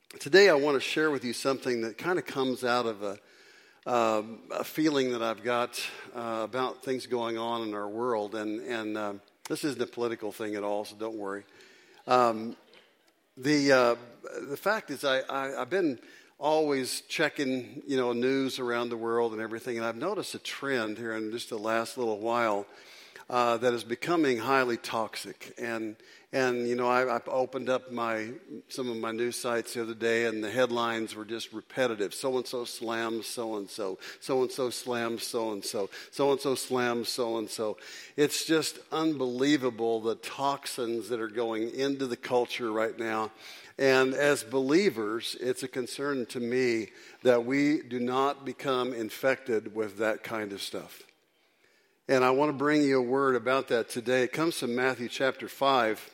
Today I want to share with you something that kind of comes out of a feeling that I've got about things going on in our world, and this isn't a political thing at all, so don't worry. The fact is, I've been always checking, news around the world and everything, and I've noticed a trend here in just the last little while that is becoming highly toxic. And I opened up some of my news sites the other day, and the headlines were just repetitive. So-and-so slams so-and-so. So-and-so slams so-and-so. So-and-so slams so-and-so. It's just unbelievable the toxins that are going into the culture right now. And as believers, it's a concern to me that we do not become infected with that kind of stuff. And I want to bring you a word about that today. It comes from Matthew chapter 5.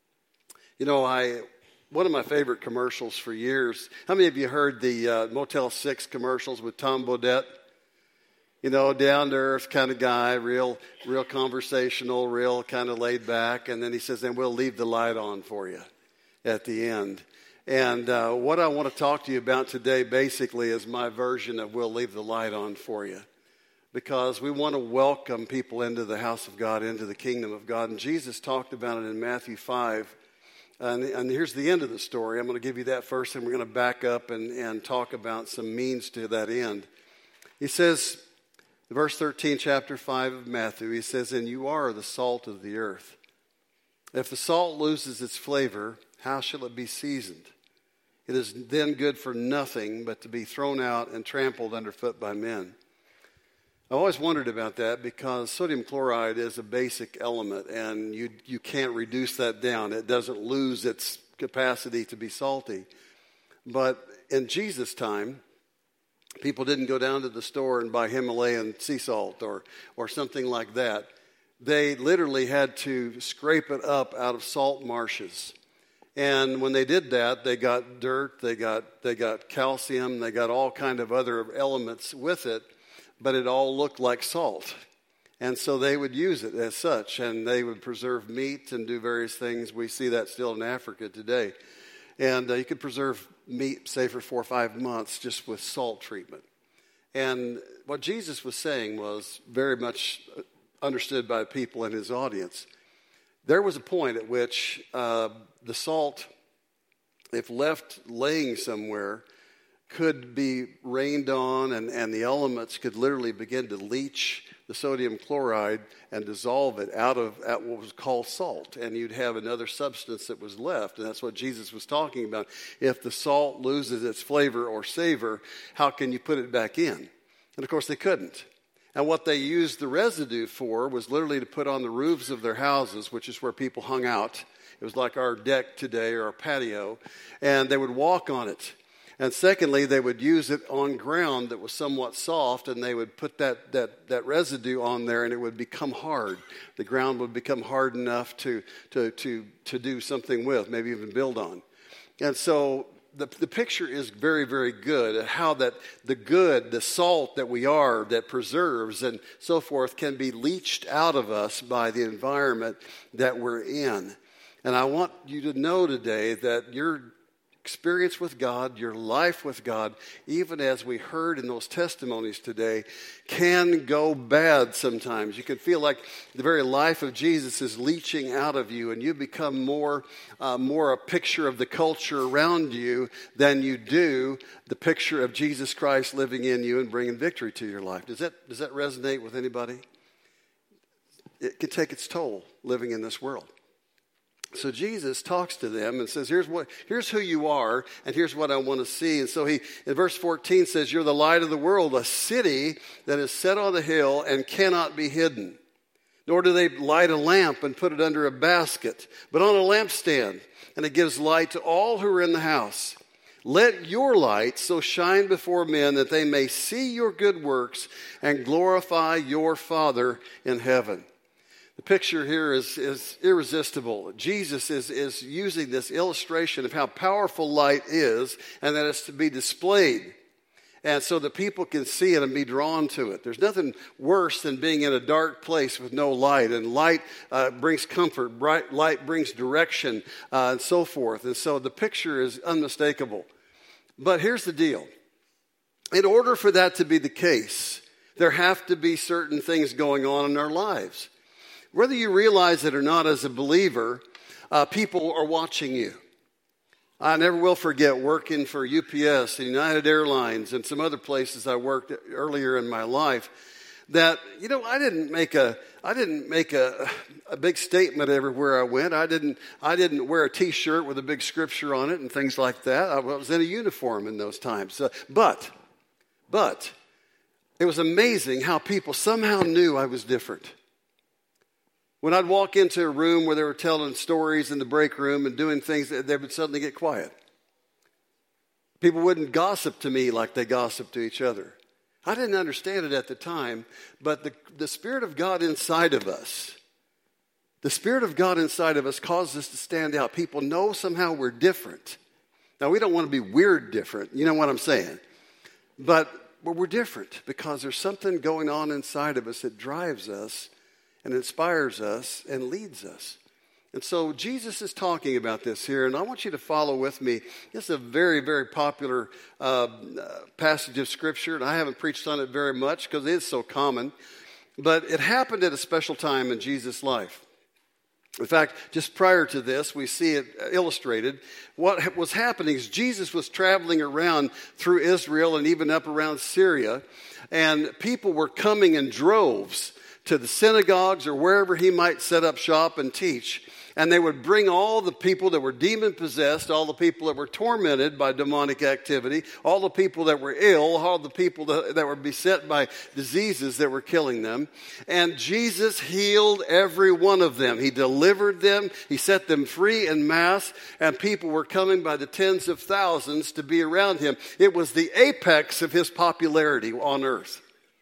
One of my favorite commercials for years. How many of you heard the Motel 6 commercials with Tom Bodett? Down to earth kind of guy, real conversational, real kind of laid back. And then he says, and we'll leave the light on for you at the end. And what I want to talk to you about today basically is my version of we'll leave the light on for you. Because we want to welcome people into the house of God, into the kingdom of God. And Jesus talked about it in Matthew 5. And here's the end of the story. I'm going to give you that first, and we're going to back up and talk about some means to that end. He says, verse 13, chapter 5 of Matthew, he says, and you are the salt of the earth. If the salt loses its flavor, how shall it be seasoned? It is then good for nothing but to be thrown out and trampled underfoot by men. I always wondered about that because sodium chloride is a basic element, and you can't reduce that down. It doesn't lose its capacity to be salty. But in Jesus' time, people didn't go down to the store and buy Himalayan sea salt or something like that. They literally had to scrape it up out of salt marshes. And when they did that, they got dirt, they got calcium, they got all kind of other elements with it. But it all looked like salt. And so they would use it as such, and they would preserve meat and do various things. We see that still in Africa today. And you could preserve meat, say, for 4 or 5 months just with salt treatment. And what Jesus was saying was very much understood by people in his audience. There was a point at which the salt, if left laying somewhere, could be rained on, and the elements could literally begin to leach the sodium chloride and dissolve it out what was called salt. And you'd have another substance that was left. And that's what Jesus was talking about. If the salt loses its flavor or savor, how can you put it back in? And of course they couldn't. And what they used the residue for was literally to put on the roofs of their houses, which is where people hung out. It was like our deck today or our patio. And they would walk on it. And secondly, they would use it on ground that was somewhat soft, and they would put that residue on there, and it would become hard. The ground would become hard enough to do something with, maybe even build on. And so the picture is very, very good at how that the salt that we are, that preserves and so forth, can be leached out of us by the environment that we're in. And I want you to know today that your experience with God, your life with God, even as we heard in those testimonies today, can go bad sometimes. You can feel like the very life of Jesus is leaching out of you, and you become more a picture of the culture around you than you do the picture of Jesus Christ living in you and bringing victory to your life. Does that resonate with anybody? It can take its toll living in this world. So Jesus talks to them and says, here's who you are, and here's what I want to see. And so he, in verse 14, says, you're the light of the world, a city that is set on a hill and cannot be hidden. Nor do they light a lamp and put it under a basket, but on a lampstand, and it gives light to all who are in the house. Let your light so shine before men that they may see your good works and glorify your Father in heaven. The picture here is irresistible. Jesus is using this illustration of how powerful light is, and that it's to be displayed. And so that people can see it and be drawn to it. There's nothing worse than being in a dark place with no light. And light brings comfort. Bright light brings direction and so forth. And so the picture is unmistakable. But here's the deal. In order for that to be the case, there have to be certain things going on in our lives. Whether you realize it or not as a believer, people are watching you. I never will forget working for UPS and United Airlines and some other places I worked earlier in my life. That, I didn't make a big statement everywhere I went. I didn't wear a T-shirt with a big scripture on it and things like that. I was in a uniform in those times. But it was amazing how people somehow knew I was different. When I'd walk into a room where they were telling stories in the break room and doing things, they would suddenly get quiet. People wouldn't gossip to me like they gossiped to each other. I didn't understand it at the time, but the Spirit of God inside of us, causes us to stand out. People know somehow we're different. Now, we don't want to be weird different. You know what I'm saying? But we're different because there's something going on inside of us that drives us and inspires us and leads us. And so Jesus is talking about this here, and I want you to follow with me. This is a very, very popular passage of Scripture, and I haven't preached on it very much because it is so common. But it happened at a special time in Jesus' life. In fact, just prior to this, we see it illustrated. What was happening is Jesus was traveling around through Israel and even up around Syria, and people were coming in droves to the synagogues or wherever he might set up shop and teach. And they would bring all the people that were demon-possessed, all the people that were tormented by demonic activity, all the people that were ill, all the people that were beset by diseases that were killing them. And Jesus healed every one of them. He delivered them. He set them free en masse. And people were coming by the tens of thousands to be around him. It was the apex of his popularity on earth.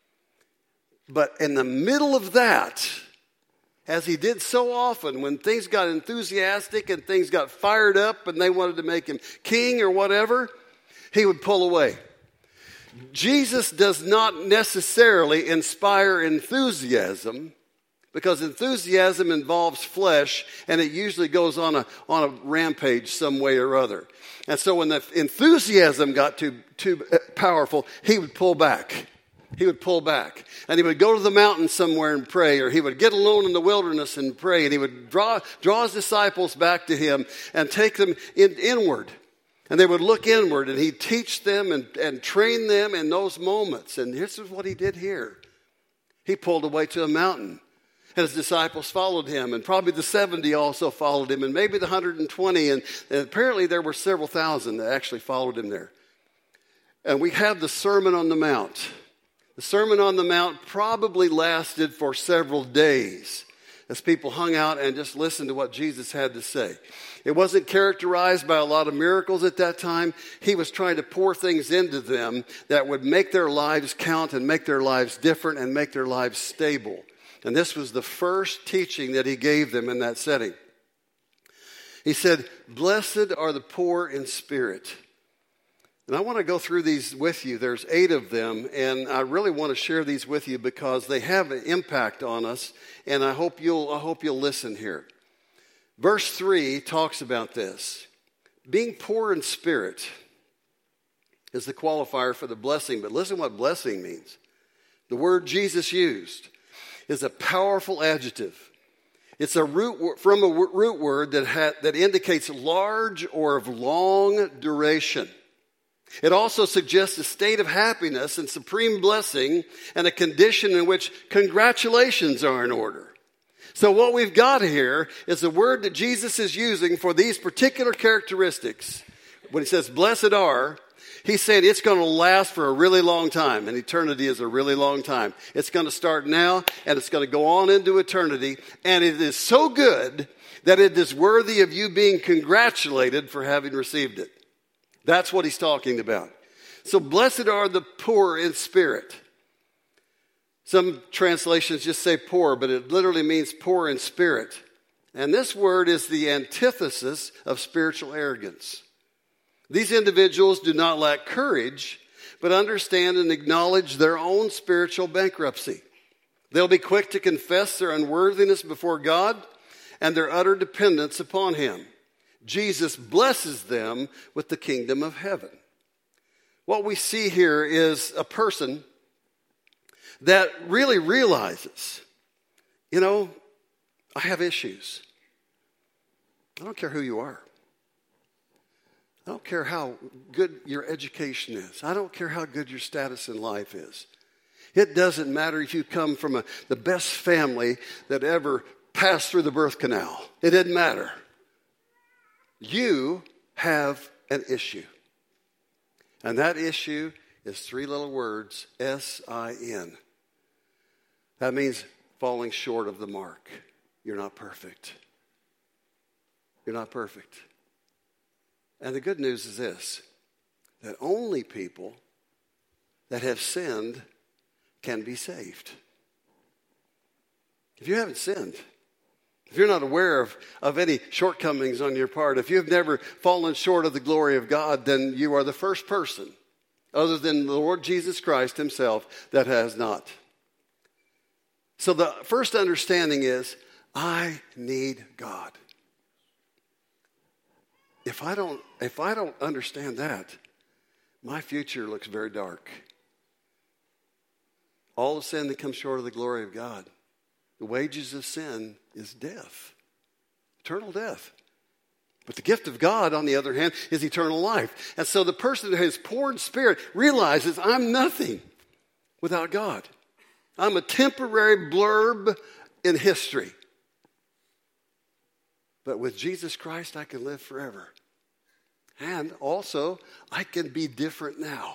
But in the middle of that, as he did so often, when things got enthusiastic and things got fired up and they wanted to make him king or whatever, he would pull away. Jesus does not necessarily inspire enthusiasm, because enthusiasm involves flesh and it usually goes on a rampage some way or other. And so when the enthusiasm got too powerful, he would pull back. He would pull back, and he would go to the mountain somewhere and pray, or he would get alone in the wilderness and pray, and he would draw his disciples back to him and take them inward. And they would look inward, and he'd teach them and train them in those moments. And this is what he did here. He pulled away to a mountain, and his disciples followed him, and probably the 70 also followed him, and maybe the 120, and apparently there were several thousand that actually followed him there. And we have the Sermon on the Mount. The Sermon on the Mount probably lasted for several days as people hung out and just listened to what Jesus had to say. It wasn't characterized by a lot of miracles at that time. He was trying to pour things into them that would make their lives count and make their lives different and make their lives stable. And this was the first teaching that he gave them in that setting. He said, "Blessed are the poor in spirit." And I want to go through these with you. There's 8 of them, and I really want to share these with you because they have an impact on us, and I hope you'll listen here. Verse 3 talks about this. Being poor in spirit is the qualifier for the blessing, but listen what blessing means. The word Jesus used is a powerful adjective. It's from a root word that indicates large or of long duration. It also suggests a state of happiness and supreme blessing and a condition in which congratulations are in order. So what we've got here is the word that Jesus is using for these particular characteristics. When he says blessed are, he's saying it's going to last for a really long time. And eternity is a really long time. It's going to start now and it's going to go on into eternity. And it is so good that it is worthy of you being congratulated for having received it. That's what he's talking about. So blessed are the poor in spirit. Some translations just say poor, but it literally means poor in spirit. And this word is the antithesis of spiritual arrogance. These individuals do not lack courage, but understand and acknowledge their own spiritual bankruptcy. They'll be quick to confess their unworthiness before God and their utter dependence upon him. Jesus blesses them with the kingdom of heaven. what we see here is a person that really realizes, I have issues. I don't care who you are. I don't care how good your education is. I don't care how good your status in life is. It doesn't matter if you come from the best family that ever passed through the birth canal. It doesn't matter. You have an issue. And that issue is 3 little words, S-I-N. That means falling short of the mark. You're not perfect. You're not perfect. And the good news is this, that only people that have sinned can be saved. If you haven't sinned, if you're not aware of any shortcomings on your part, if you've never fallen short of the glory of God, then you are the first person, other than the Lord Jesus Christ himself, that has not. So the first understanding is, I need God. If I don't understand that, my future looks very dark. All the sin that comes short of the glory of God. The wages of sin is death, eternal death. But the gift of God, on the other hand, is eternal life. And so the person who is poor in spirit realizes, I'm nothing without God. I'm a temporary blurb in history. But with Jesus Christ, I can live forever. And also, I can be different now.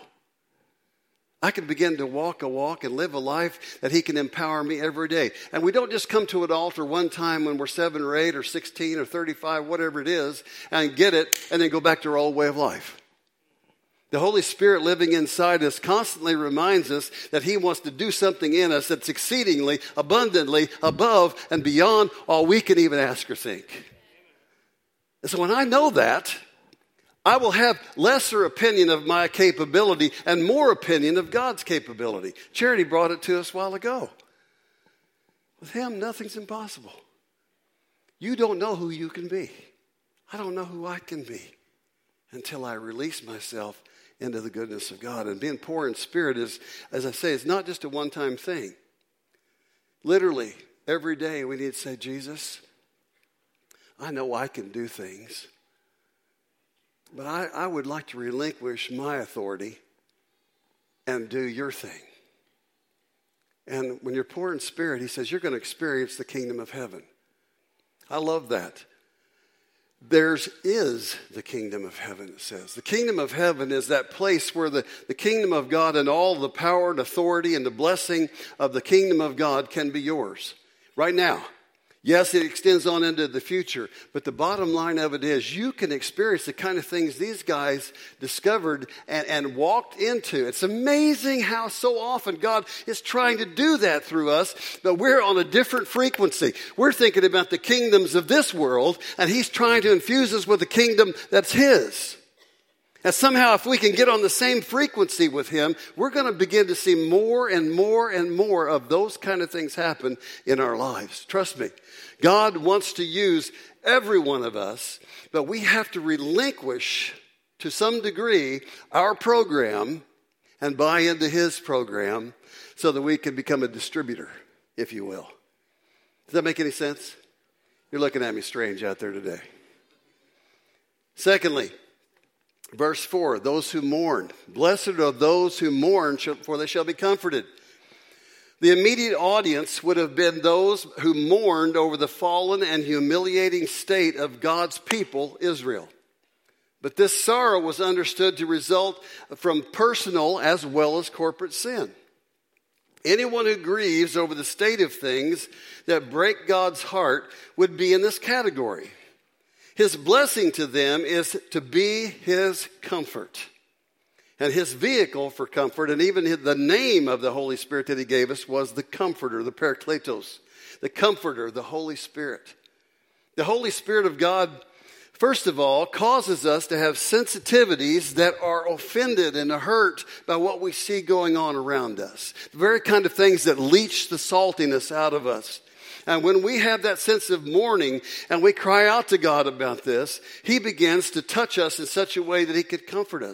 I can begin to walk a walk and live a life that he can empower me every day. And we don't just come to an altar one time when we're 7 or 8 or 16 or 35, whatever it is, and get it, and then go back to our old way of life. The Holy Spirit living inside us constantly reminds us that he wants to do something in us that's exceedingly, abundantly, above and beyond all we can even ask or think. And so when I know that, I will have lesser opinion of my capability and more opinion of God's capability. Charity brought it to us a while ago. With him, nothing's impossible. You don't know who you can be. I don't know who I can be until I release myself into the goodness of God. And being poor in spirit is, as I say, it's not just a one-time thing. Literally, every day we need to say, Jesus, I know I can do things. But I would like to relinquish my authority and do your thing. And when you're poor in spirit, he says, you're going to experience the kingdom of heaven. I love that. Theirs is the kingdom of heaven, it says. The kingdom of heaven is that place where the kingdom of God and all the power and authority and the blessing of the kingdom of God can be yours right now. Yes, it extends on into the future, but the bottom line of it is you can experience the kind of things these guys discovered and walked into. It's amazing how so often God is trying to do that through us, but we're on a different frequency. We're thinking about the kingdoms of this world, and he's trying to infuse us with the kingdom that's his. And somehow if we can get on the same frequency with him, we're going to begin to see more and more and more of those kind of things happen in our lives. Trust me. God wants to use every one of us, but we have to relinquish to some degree our program and buy into his program so that we can become a distributor, if you will. Does that make any sense? You're looking at me strange out there today. Secondly, verse 4, those who mourn. Blessed are those who mourn, for they shall be comforted. The immediate audience would have been those who mourned over the fallen and humiliating state of God's people, Israel. But this sorrow was understood to result from personal as well as corporate sin. Anyone who grieves over the state of things that break God's heart would be in this category. His blessing to them is to be his comfort. And his vehicle for comfort, and even the name of the Holy Spirit that he gave us was the Comforter, the Parakletos, the Comforter, the Holy Spirit. The Holy Spirit of God, first of all, causes us to have sensitivities that are offended and hurt by what we see going on around us. The very kind of things that leach the saltiness out of us. And when we have that sense of mourning and we cry out to God about this, he begins to touch us in such a way that he could comfort us.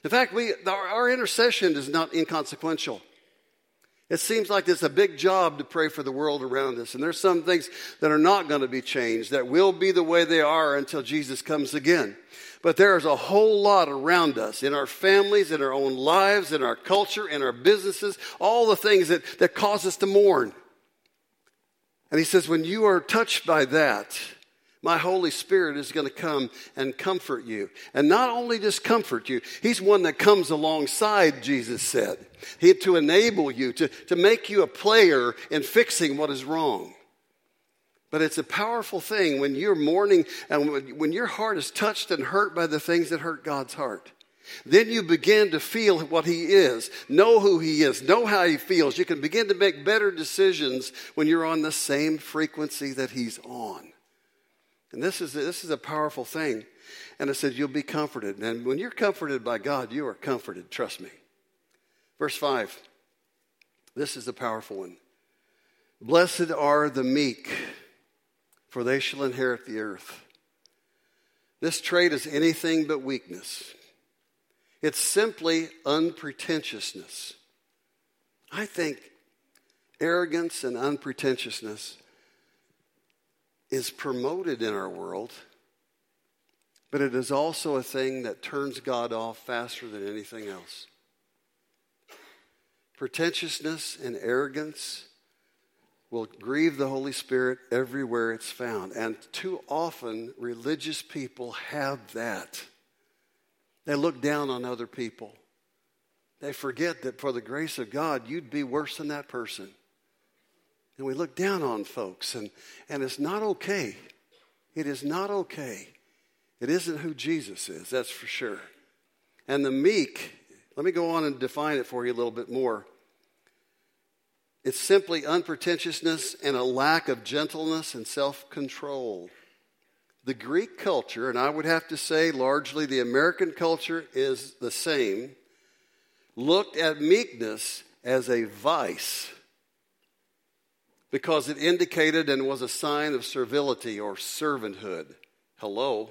In fact, our intercession is not inconsequential. It seems like it's a big job to pray for the world around us. And there's some things that are not going to be changed, that will be the way they are until Jesus comes again. But there's a whole lot around us, in our families, in our own lives, in our culture, in our businesses, all the things that cause us to mourn. And he says, when you are touched by that, my Holy Spirit is going to come and comfort you. And not only just comfort you, he's one that comes alongside, Jesus said, to enable you, to make you a player in fixing what is wrong. But it's a powerful thing when you're mourning and when your heart is touched and hurt by the things that hurt God's heart. Then you begin to feel what he is, know who he is, know how he feels. You can begin to make better decisions when you're on the same frequency that he's on. And this is a powerful thing. And it said, you'll be comforted. And when you're comforted by God, you are comforted. Trust me. Verse 5. This is the powerful one. Blessed are the meek, for they shall inherit the earth. This trait is anything but weakness. It's simply unpretentiousness. I think arrogance and unpretentiousness is promoted in our world, but it is also a thing that turns God off faster than anything else. Pretentiousness and arrogance will grieve the Holy Spirit everywhere it's found. And too often, religious people have that. They look down on other people. They forget that for the grace of God, you'd be worse than that person. And we look down on folks, and it's not okay. It is not okay. It isn't who Jesus is, that's for sure. And the meek, let me go on and define it for you a little bit more. It's simply unpretentiousness and a lack of gentleness and self-control. The Greek culture, and I would have to say largely the American culture is the same, looked at meekness as a vice because it indicated and was a sign of servility or servanthood. Hello.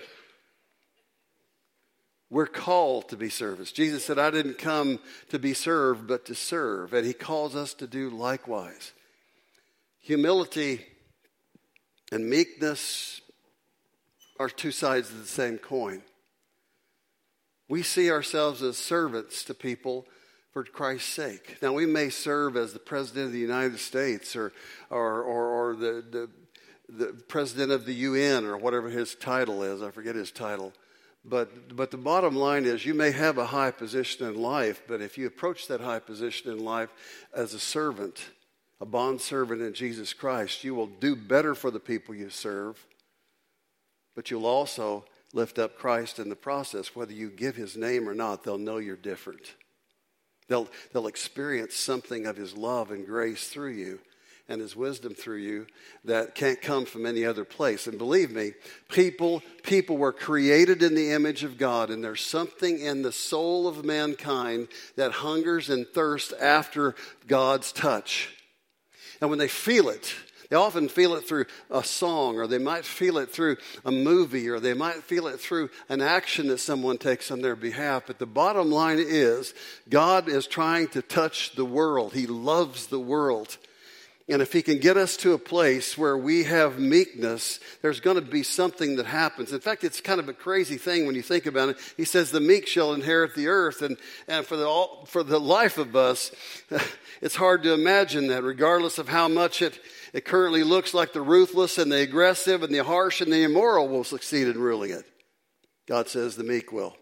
We're called to be servants. Jesus said, I didn't come to be served, but to serve. And he calls us to do likewise. Humility and meekness are two sides of the same coin. We see ourselves as servants to people for Christ's sake. Now, we may serve as the President of the United States or the President of the UN or whatever his title is. I forget his title. But the bottom line is you may have a high position in life, but if you approach that high position in life as a servant, a bondservant in Jesus Christ, you will do better for the people you serve, but you'll also lift up Christ in the process. Whether you give his name or not, they'll know you're different. They'll experience something of his love and grace through you and his wisdom through you that can't come from any other place. And believe me, people were created in the image of God, and there's something in the soul of mankind that hungers and thirsts after God's touch. And when they feel it, they often feel it through a song, or they might feel it through a movie, or they might feel it through an action that someone takes on their behalf. But the bottom line is, God is trying to touch the world. He loves the world. And if he can get us to a place where we have meekness, there's going to be something that happens. In fact, it's kind of a crazy thing when you think about it. He says the meek shall inherit the earth. And for the life of us, it's hard to imagine that, regardless of how much it currently looks like the ruthless and the aggressive and the harsh and the immoral will succeed in ruling it. God says the meek will.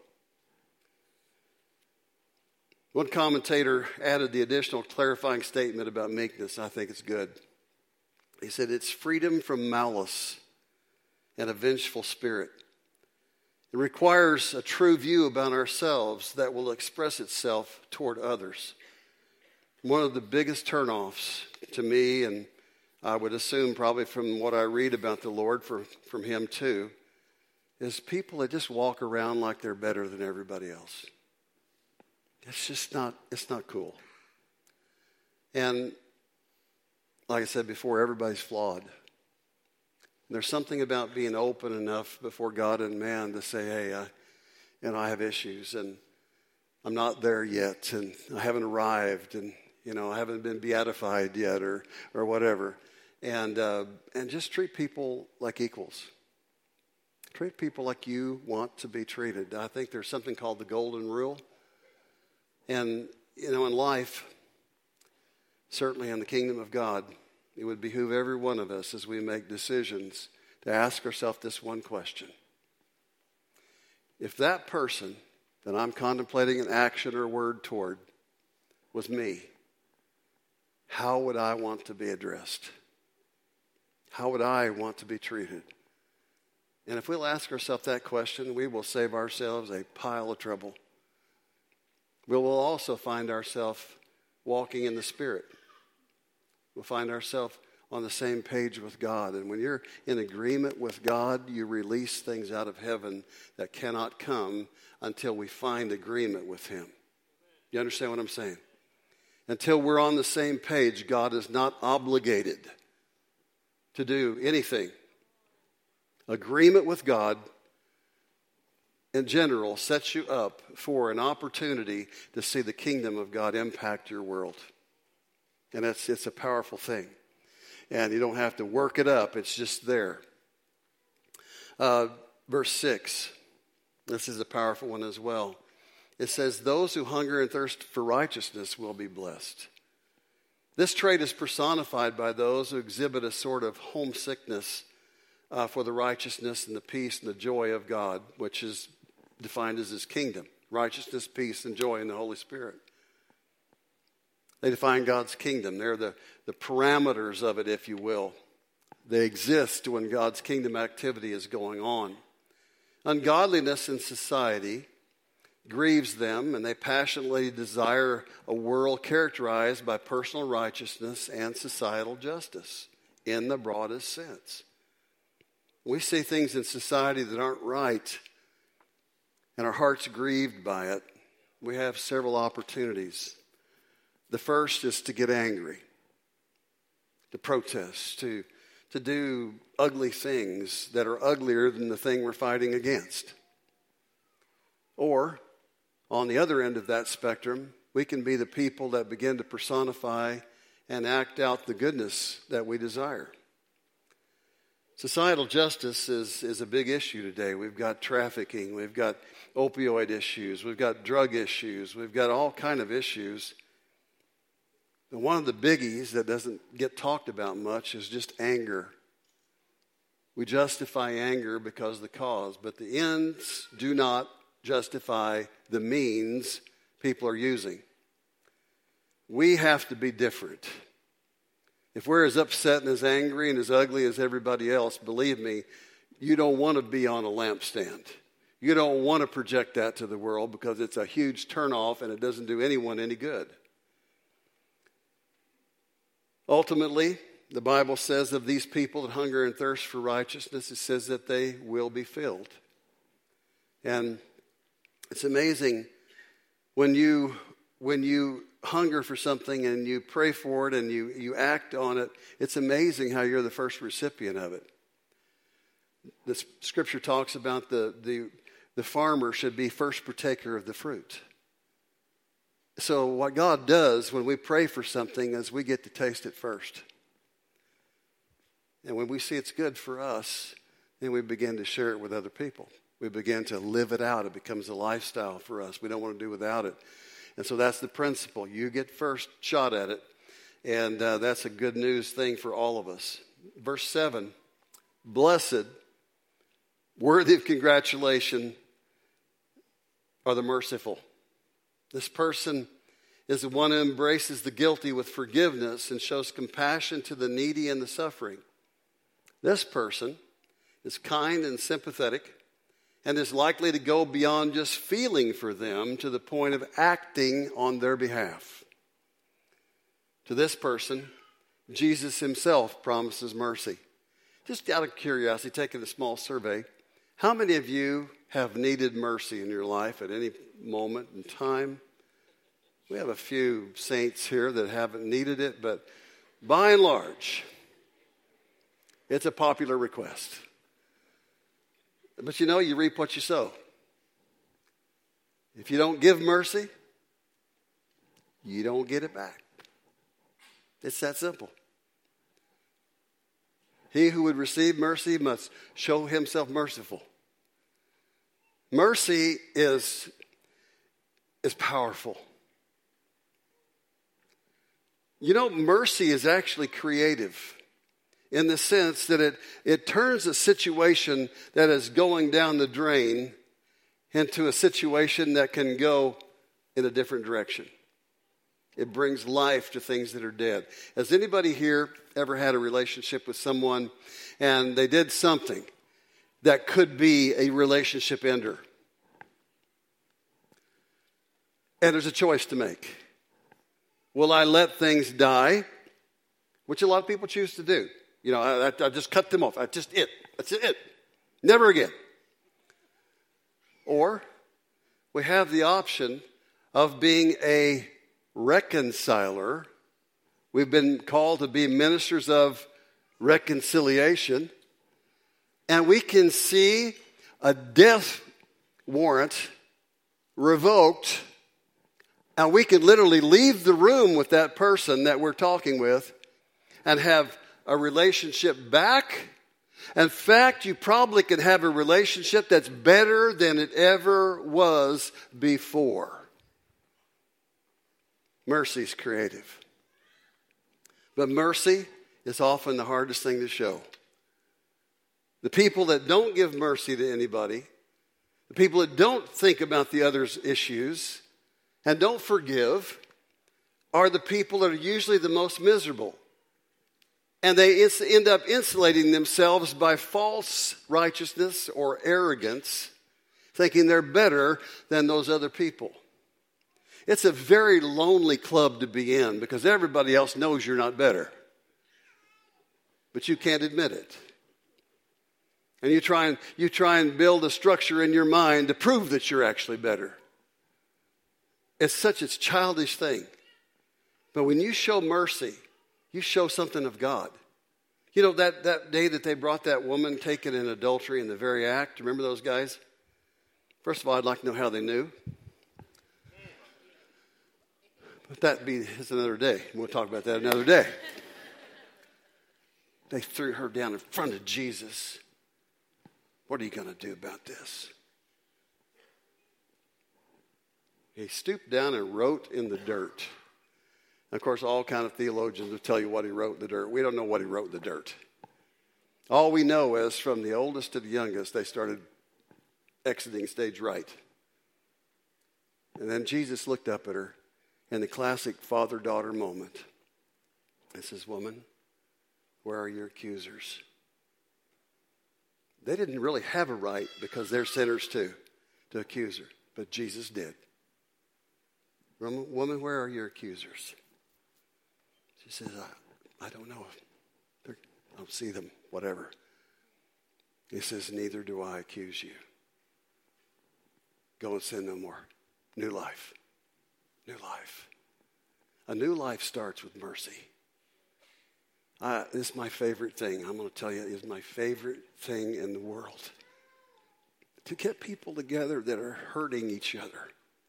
One commentator added the additional clarifying statement about meekness. I think it's good. He said, it's freedom from malice and a vengeful spirit. It requires a true view about ourselves that will express itself toward others. One of the biggest turnoffs to me, and I would assume probably from what I read about the Lord, from him too, is people that just walk around like they're better than everybody else. It's not cool. And like I said before, everybody's flawed. And there's something about being open enough before God and man to say, hey, I have issues. And I'm not there yet, and I haven't arrived, and I haven't been beatified yet, or whatever. And just treat people like equals. Treat people like you want to be treated. I think there's something called the golden rule. And, in life, certainly in the kingdom of God, it would behoove every one of us as we make decisions to ask ourselves this one question. If that person that I'm contemplating an action or word toward was me, how would I want to be addressed? How would I want to be treated? And if we'll ask ourselves that question, we will save ourselves a pile of trouble. We will also find ourselves walking in the Spirit. We'll find ourselves on the same page with God. And when you're in agreement with God, you release things out of heaven that cannot come until we find agreement with Him. You understand what I'm saying? Until we're on the same page, God is not obligated to do anything. Agreement with God, in general, sets you up for an opportunity to see the kingdom of God impact your world. And it's a powerful thing. And you don't have to work it up. It's just there. Verse 6. This is a powerful one as well. It says, those who hunger and thirst for righteousness will be blessed. This trait is personified by those who exhibit a sort of homesickness for the righteousness and the peace and the joy of God, which is defined as His kingdom. Righteousness, peace, and joy in the Holy Spirit. They define God's kingdom. They're the parameters of it, if you will. They exist when God's kingdom activity is going on. Ungodliness in society grieves them, and they passionately desire a world characterized by personal righteousness and societal justice in the broadest sense. We see things in society that aren't right, and our heart's grieved by it. We have several opportunities. The first is to get angry, to protest, to do ugly things that are uglier than the thing we're fighting against. Or, on the other end of that spectrum, we can be the people that begin to personify and act out the goodness that we desire. Societal justice is a big issue today. We've got trafficking, we've got opioid issues, we've got drug issues, we've got all kind of issues. And one of the biggies that doesn't get talked about much is just anger. We justify anger because of the cause, but the ends do not justify the means people are using. We have to be different. If we're as upset and as angry and as ugly as everybody else, believe me, you don't want to be on a lampstand. You don't want to project that to the world because it's a huge turnoff and it doesn't do anyone any good. Ultimately, the Bible says of these people that hunger and thirst for righteousness, it says that they will be filled. And it's amazing when you hunger for something and you pray for it and you act on it, it's amazing how you're the first recipient of it. The scripture talks about the farmer should be first partaker of the fruit. So what God does when we pray for something is we get to taste it first. And when we see it's good for us, then we begin to share it with other people. We begin to live it out. It becomes a lifestyle for us. We don't want to do without it. And so that's the principle. You get first shot at it. And that's a good news thing for all of us. Verse 7, blessed, worthy of congratulation are the merciful. This person is the one who embraces the guilty with forgiveness and shows compassion to the needy and the suffering. This person is kind and sympathetic and is likely to go beyond just feeling for them to the point of acting on their behalf. To this person, Jesus himself promises mercy. Just out of curiosity, taking a small survey, how many of you have needed mercy in your life at any moment in time? We have a few saints here that haven't needed it, but by and large, it's a popular request. But you reap what you sow. If you don't give mercy, you don't get it back. It's that simple. He who would receive mercy must show himself merciful. Mercy is powerful. You know, mercy is actually creative in the sense that it turns a situation that is going down the drain into a situation that can go in a different direction. It brings life to things that are dead. Has anybody here ever had a relationship with someone and they did something that could be a relationship ender? And there's a choice to make. Will I let things die? Which a lot of people choose to do. You know, I just cut them off. That's it. Never again. Or we have the option of being a reconciler. We've been called to be ministers of reconciliation. And we can see a death warrant revoked. And we can literally leave the room with that person that we're talking with and have a relationship back. In fact, you probably could have a relationship that's better than it ever was before. Mercy is creative. But mercy is often the hardest thing to show. The people that don't give mercy to anybody, the people that don't think about the other's issues and don't forgive, are the people that are usually the most miserable. And they end up insulating themselves by false righteousness or arrogance, thinking they're better than those other people. It's a very lonely club to be in because everybody else knows you're not better. But you can't admit it. And you try and build a structure in your mind to prove that you're actually better. It's such a childish thing. But when you show mercy, you show something of God. You know, that day that they brought that woman taken in adultery in the very act, remember those guys? First of all, I'd like to know how they knew. But it's another day. We'll talk about that another day. They threw her down in front of Jesus. What are you going to do about this? He stooped down and wrote in the dirt. Of course, all kind of theologians will tell you what he wrote in the dirt. We don't know what he wrote in the dirt. All we know is from the oldest to the youngest, they started exiting stage right. And then Jesus looked up at her in the classic father-daughter moment and says, "Woman, where are your accusers?" They didn't really have a right, because they're sinners too, to accuse her. But Jesus did. "Woman, where are your accusers?" She says, I don't know. I don't see them, whatever. He says, "Neither do I accuse you. Go and sin no more." New life. New life. A new life starts with mercy. This is my favorite thing. I'm going to tell you, it is my favorite thing in the world. To get people together that are hurting each other.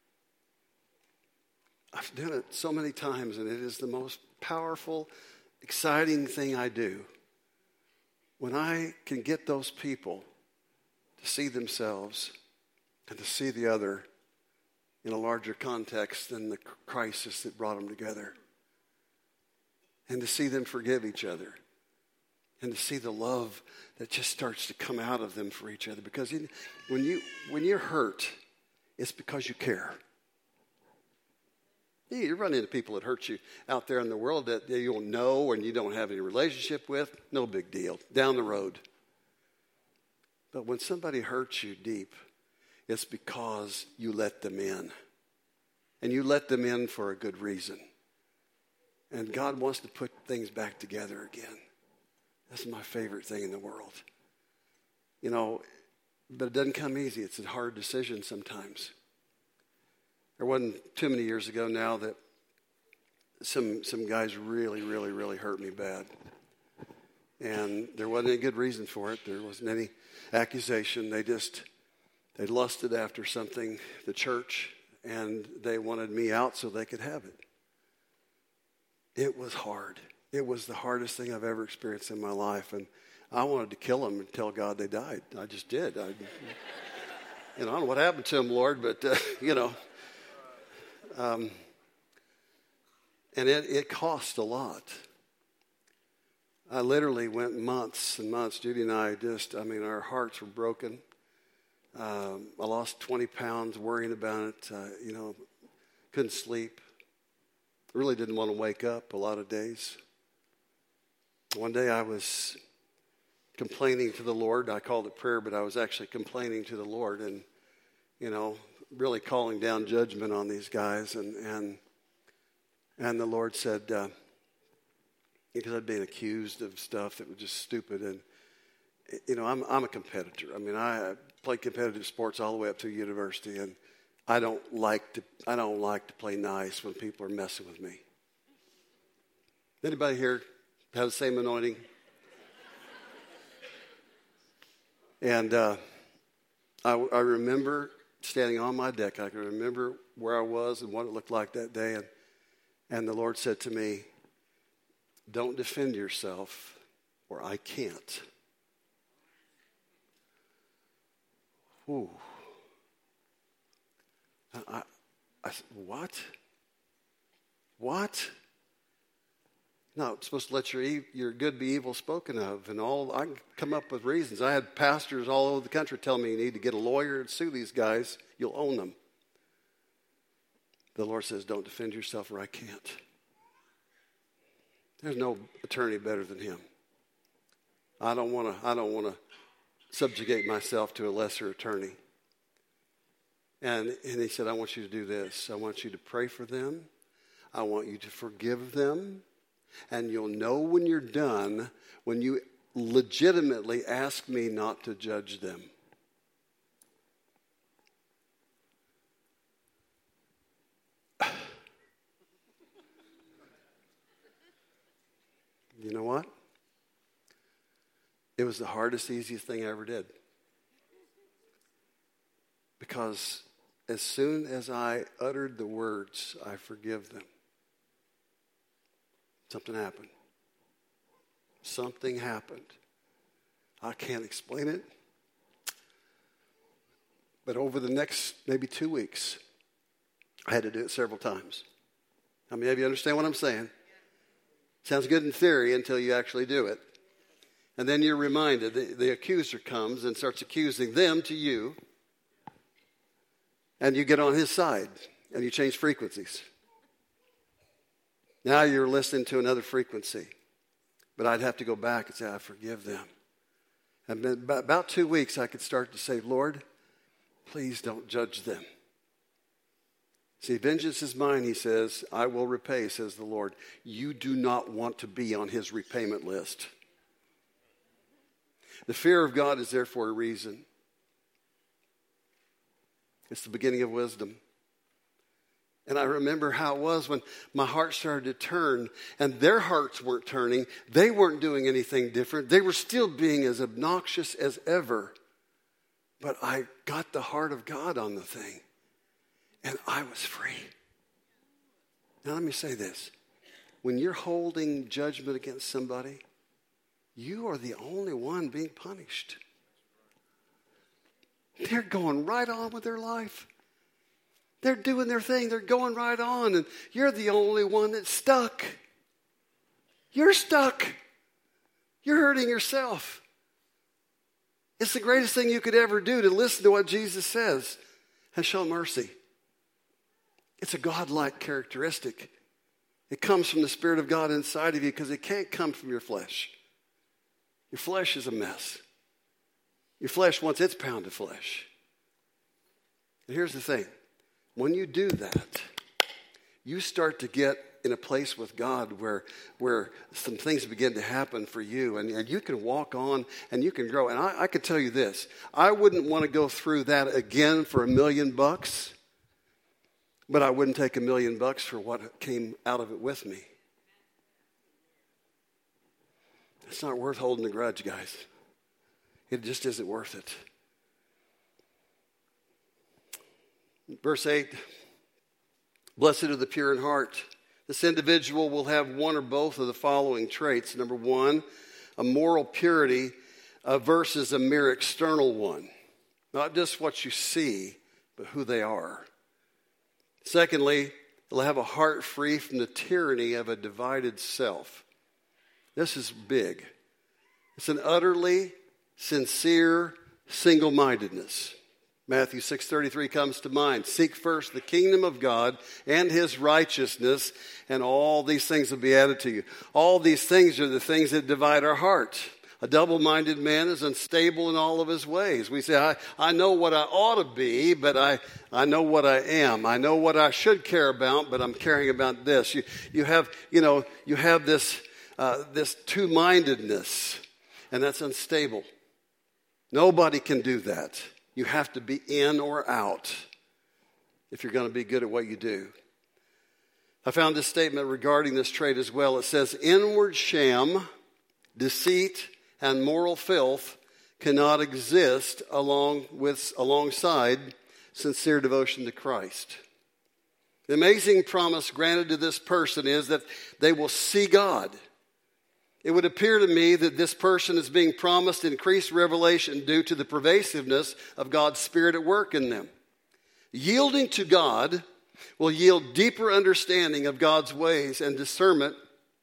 I've done it so many times, and it is the most powerful, exciting thing I do. When I can get those people to see themselves and to see the other in a larger context than the crisis that brought them together. And to see them forgive each other. And to see the love that just starts to come out of them for each other. Because when you're hurt, it's because you care. You run into people that hurt you out there in the world that you don't know and you don't have any relationship with. No big deal. Down the road. But when somebody hurts you deep, it's because you let them in. And you let them in for a good reason. And God wants to put things back together again. That's my favorite thing in the world. You know, but it doesn't come easy. It's a hard decision sometimes. There wasn't too many years ago now that some guys really hurt me bad. And there wasn't any good reason for it. There wasn't any accusation. They just They lusted after something, the church, and they wanted me out so they could have it. It was hard. It was the hardest thing I've ever experienced in my life. And I wanted to kill them and tell God they died. I just did. I don't know what happened to them, Lord, but, and it cost a lot. I literally went months and months. Judy and I our hearts were broken. I lost 20 pounds worrying about it. Couldn't sleep. Really didn't want to wake up a lot of days. One day I was complaining to the Lord. I called it prayer, but I was actually complaining to the Lord and, really calling down judgment on these guys. And the Lord said, because I'd been accused of stuff that was just stupid. And, I'm a competitor. I played competitive sports all the way up through university, and I don't like to play nice when people are messing with me. Anybody here have the same anointing? And I remember standing on my deck. I can remember where I was and what it looked like that day. And the Lord said to me, "Don't defend yourself, or I can't." Ooh. I said, what? What? No, it's supposed to let your good be evil spoken of. And I can come up with reasons. I had pastors all over the country tell me you need to get a lawyer and sue these guys. You'll own them. The Lord says, don't defend yourself, or I can't. There's no attorney better than him. I don't want to subjugate myself to a lesser attorney. And he said, I want you to do this. I want you to pray for them. I want you to forgive them. And you'll know when you're done when you legitimately ask me not to judge them. You know what? It was the hardest, easiest thing I ever did. Because as soon as I uttered the words, I forgive them, something happened. Something happened. I can't explain it. But over the next maybe 2 weeks, I had to do it several times. How many of you understand what I'm saying? Sounds good in theory until you actually do it. And then you're reminded, the accuser comes and starts accusing them to you. And you get on his side and you change frequencies. Now you're listening to another frequency. But I'd have to go back and say, I forgive them. And then about 2 weeks, I could start to say, Lord, please don't judge them. See, vengeance is mine, he says. I will repay, says the Lord. You do not want to be on his repayment list. The fear of God is there for a reason. It's the beginning of wisdom. And I remember how it was when my heart started to turn and their hearts weren't turning. They weren't doing anything different. They were still being as obnoxious as ever. But I got the heart of God on the thing. And I was free. Now let me say this. When you're holding judgment against somebody, you are the only one being punished. They're going right on with their life. They're doing their thing. They're going right on. And you're the only one that's stuck. You're stuck. You're hurting yourself. It's the greatest thing you could ever do to listen to what Jesus says and show mercy. It's a God-like characteristic. It comes from the Spirit of God inside of you because it can't come from your flesh. Your flesh is a mess. Your flesh wants its pound of flesh. And here's the thing. When you do that, you start to get in a place with God where some things begin to happen for you. And you can walk on and you can grow. And I can tell you this. I wouldn't want to go through that again for $1 million. But I wouldn't take $1 million for what came out of it with me. It's not worth holding a grudge, guys. It just isn't worth it. Verse 8, blessed are the pure in heart. This individual will have one or both of the following traits. Number one, a moral purity versus a mere external one. Not just what you see, but who they are. Secondly, they'll have a heart free from the tyranny of a divided self. This is big. It's an utterly sincere single-mindedness. Matthew 6:33 comes to mind. Seek first the kingdom of God and his righteousness, and all these things will be added to you. All these things are the things that divide our heart. A double-minded man is unstable in all of his ways. We say, I know what I ought to be, but I know what I am. I know what I should care about, but I'm caring about this. You have this two-mindedness, and that's unstable. Nobody can do that. You have to be in or out if you're going to be good at what you do. I found this statement regarding this trait as well. It says, inward sham, deceit, and moral filth cannot exist alongside sincere devotion to Christ. The amazing promise granted to this person is that they will see God. It would appear to me that this person is being promised increased revelation due to the pervasiveness of God's Spirit at work in them. Yielding to God will yield deeper understanding of God's ways and discernment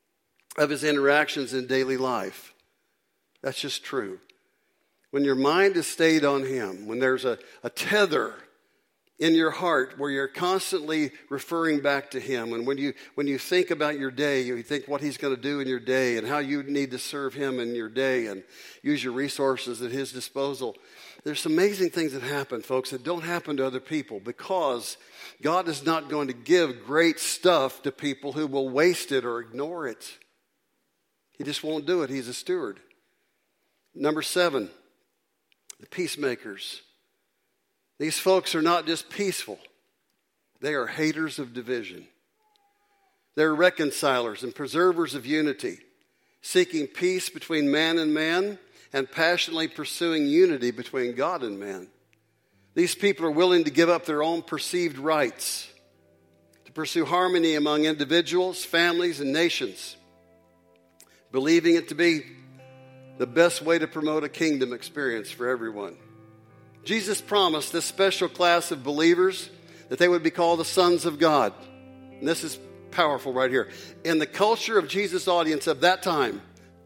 of his interactions in daily life. That's just true. When your mind is stayed on him, when there's a tether in your heart where you're constantly referring back to him, and when you think about your day, you think what he's going to do in your day and how you need to serve him in your day and use your resources at his disposal. There's some amazing things that happen, folks, that don't happen to other people, because God is not going to give great stuff to people who will waste it or ignore it. He just won't do it. He's a steward. Number 7, the peacemakers. These folks are not just peaceful. They are haters of division. They're reconcilers and preservers of unity, seeking peace between man and passionately pursuing unity between God and man. These people are willing to give up their own perceived rights to pursue harmony among individuals, families, and nations, believing it to be the best way to promote a kingdom experience for everyone. Jesus promised this special class of believers that they would be called the sons of God. And this is powerful right here. In the culture of Jesus' audience of that time,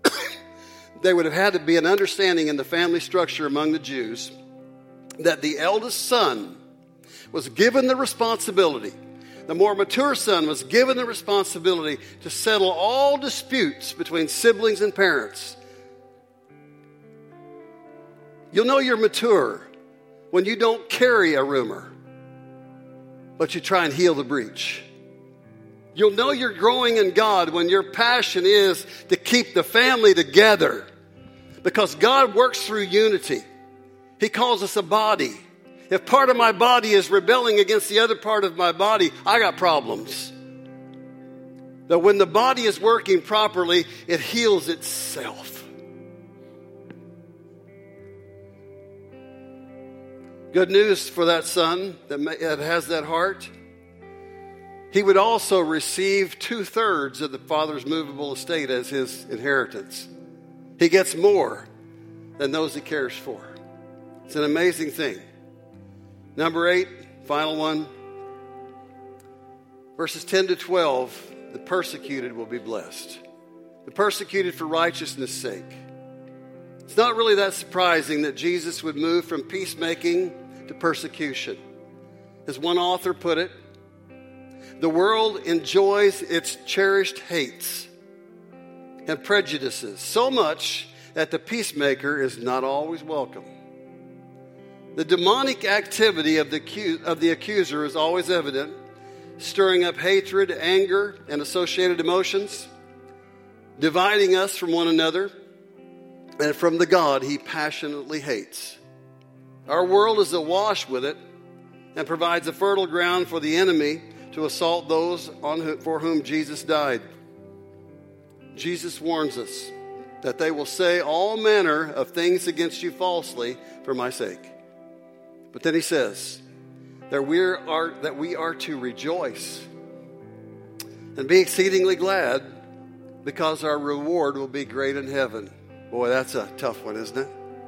there would have had to be an understanding in the family structure among the Jews that the eldest son was given the responsibility, the more mature son was given the responsibility to settle all disputes between siblings and parents. You'll know you're mature when you don't carry a rumor, but you try and heal the breach. You'll know you're growing in God when your passion is to keep the family together, because God works through unity. He calls us a body. If part of my body is rebelling against the other part of my body, I got problems. But when the body is working properly, it heals itself. Good news for that son that has that heart. He would also receive 2/3 of the father's movable estate as his inheritance. He gets more than those he cares for. It's an amazing thing. Number 8, final one. Verses 10 to 12, the persecuted will be blessed. The persecuted for righteousness' sake. It's not really that surprising that Jesus would move from peacemaking to persecution. As one author put it, the world enjoys its cherished hates and prejudices so much that the peacemaker is not always welcome. The demonic activity of the accuser is always evident, stirring up hatred, anger, and associated emotions, dividing us from one another and from the God he passionately hates. Our world is awash with it and provides a fertile ground for the enemy to assault those for whom Jesus died. Jesus warns us that they will say all manner of things against you falsely for my sake. But then he says, that we are to rejoice and be exceedingly glad because our reward will be great in heaven. Boy, that's a tough one, isn't it?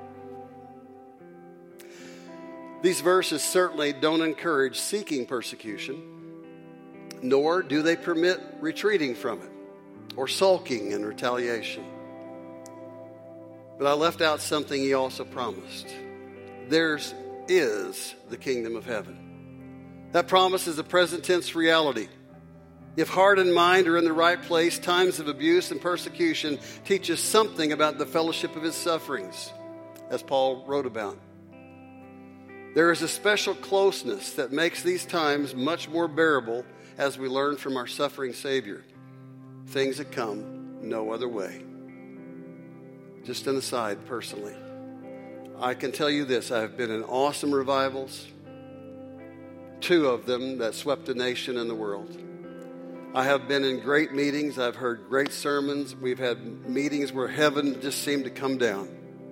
These verses certainly don't encourage seeking persecution, nor do they permit retreating from it or sulking in retaliation. But I left out something he also promised. Theirs is the kingdom of heaven. That promise is a present tense reality. If heart and mind are in the right place, times of abuse and persecution teach us something about the fellowship of his sufferings, as Paul wrote about. There is a special closeness that makes these times much more bearable as we learn from our suffering Savior. Things that come no other way. Just an aside personally, I can tell you this. I have been in awesome revivals, 2 of them that swept the nation and the world. I have been in great meetings. I've heard great sermons. We've had meetings where heaven just seemed to come down.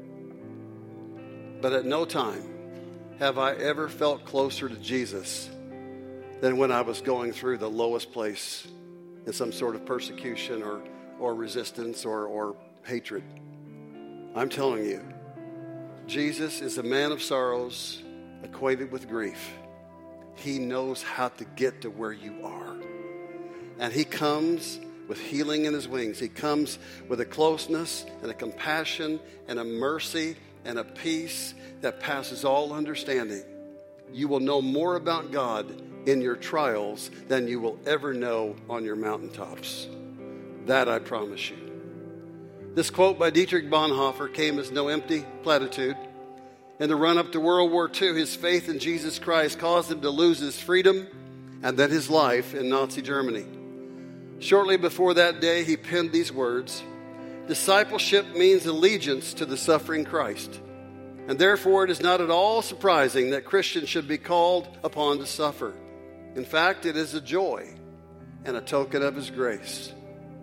But at no time have I ever felt closer to Jesus than when I was going through the lowest place in some sort of persecution or resistance or hatred. I'm telling you, Jesus is a man of sorrows, acquainted with grief. He knows how to get to where you are. And he comes with healing in his wings. He comes with a closeness and a compassion and a mercy and a peace that passes all understanding. You will know more about God in your trials than you will ever know on your mountaintops. That I promise you. This quote by Dietrich Bonhoeffer came as no empty platitude. In the run-up to World War II, his faith in Jesus Christ caused him to lose his freedom and then his life in Nazi Germany. Shortly before that day, he penned these words: "Discipleship means allegiance to the suffering Christ. And therefore, it is not at all surprising that Christians should be called upon to suffer. In fact, it is a joy and a token of his grace."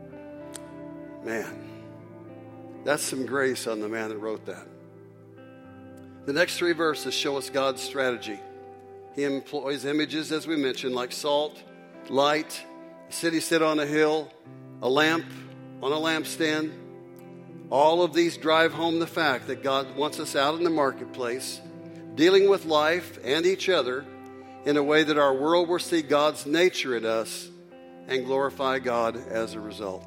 Man, that's some grace on the man that wrote that. The next 3 verses show us God's strategy. He employs images, as we mentioned, like salt, light, a city set on a hill, a lamp on a lampstand. All of these drive home the fact that God wants us out in the marketplace, dealing with life and each other in a way that our world will see God's nature in us and glorify God as a result.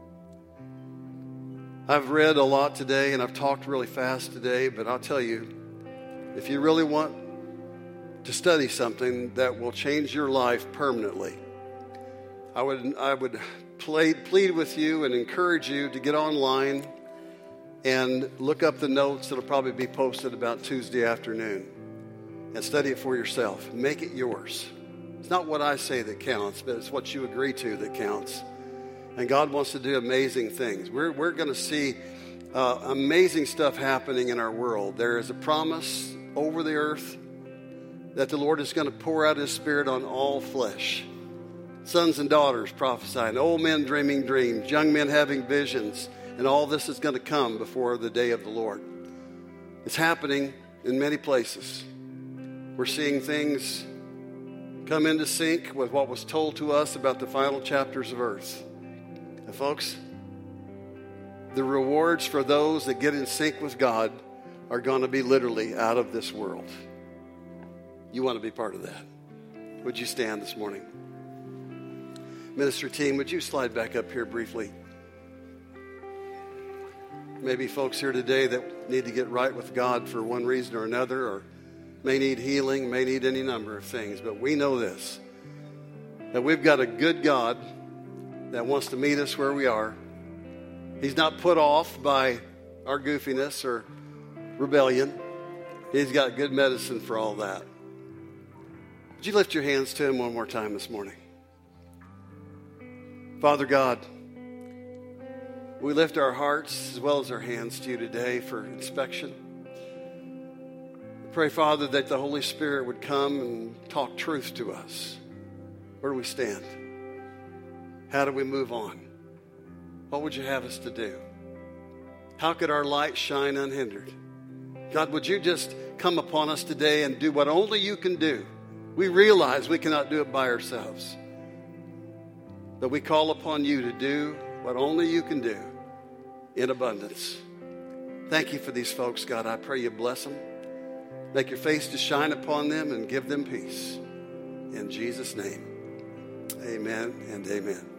I've read a lot today and I've talked really fast today, but I'll tell you, if you really want to study something that will change your life permanently, I would plead with you and encourage you to get online and look up the notes that'll probably be posted about Tuesday afternoon and study it for yourself. Make it yours. It's not what I say that counts, but it's what you agree to that counts. And God wants to do amazing things. We're going to see amazing stuff happening in our world. There is a promise over the earth that the Lord is going to pour out his Spirit on all flesh. Sons and daughters prophesying, old men dreaming dreams, young men having visions, and all this is going to come before the day of the Lord. It's happening in many places. We're seeing things come into sync with what was told to us about the final chapters of earth. And folks, the rewards for those that get in sync with God are going to be literally out of this world. You want to be part of that. Would you stand this morning? Ministry team, would you slide back up here briefly? Maybe folks here today that need to get right with God for one reason or another, or may need healing, may need any number of things. But we know this, that we've got a good God that wants to meet us where we are. He's not put off by our goofiness or rebellion. He's got good medicine for all that. Would you lift your hands to him one more time this morning? Father God, we lift our hearts as well as our hands to you today for inspection. I pray, Father, that the Holy Spirit would come and talk truth to us. Where do we stand? How do we move on? What would you have us to do? How could our light shine unhindered? God, would you just come upon us today and do what only you can do We realize we cannot do it by ourselves. But we call upon you to do what only you can do in abundance. Thank you for these folks, God. I pray you bless them. Make your face to shine upon them and give them peace. In Jesus' name, amen and amen.